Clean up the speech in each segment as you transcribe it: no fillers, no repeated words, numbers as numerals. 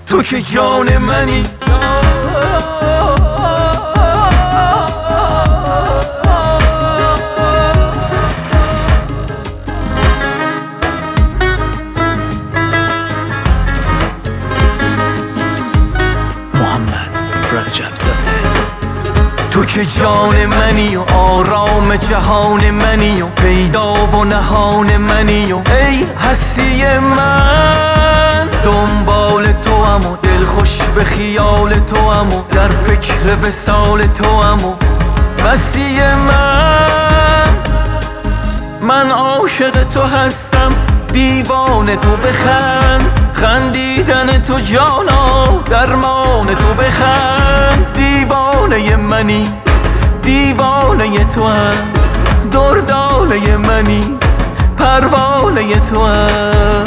تو که جان منی. محمد رجب زاده. تو که جان منی و آرام جهان منی و پیدا و نهان منی و ای هستی من، دنبال تو هم و دل خوش به خیال تو هم و در فکر وصال تو هم و مستی من عاشق تو هستم، دیوانه تو بخند، خندیدن تو جانا درمان تو بخند. دیوانه منی، دیوانه تو هم، دردانه منی، پروانه تو هم.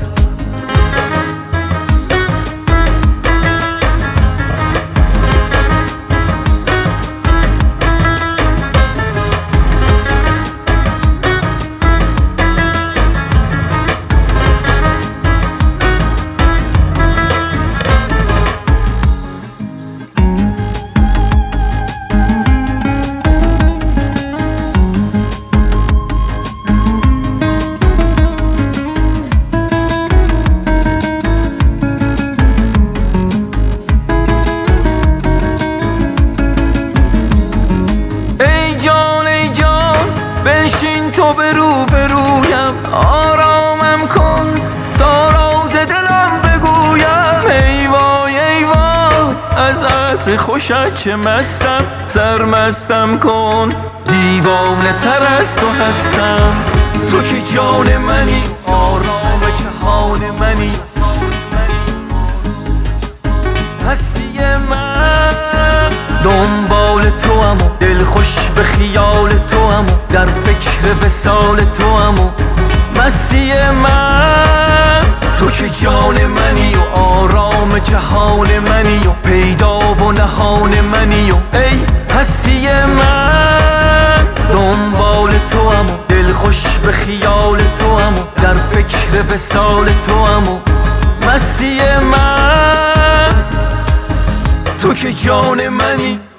بنشین تو به روبرویم، آرامم کن تا راز دلم بگویم. ای وای ای وای از عطر خوشت چه مستم، سرمستم کن، دیوانه تر از تو هستم. تو که جان منی، آرام جهان منی، هستی من، دنبال تو هم و دل خوش به خیال تو هم و در فکر وصال تو هم و مستی من. تو که جان منی و آرام جهان منی و پیدا و نهان منی و ای هستی من، دنبال تو هم و دل خوش به خیال تو هم و در فکر وصال تو هم و مستی من. تو که جان منی.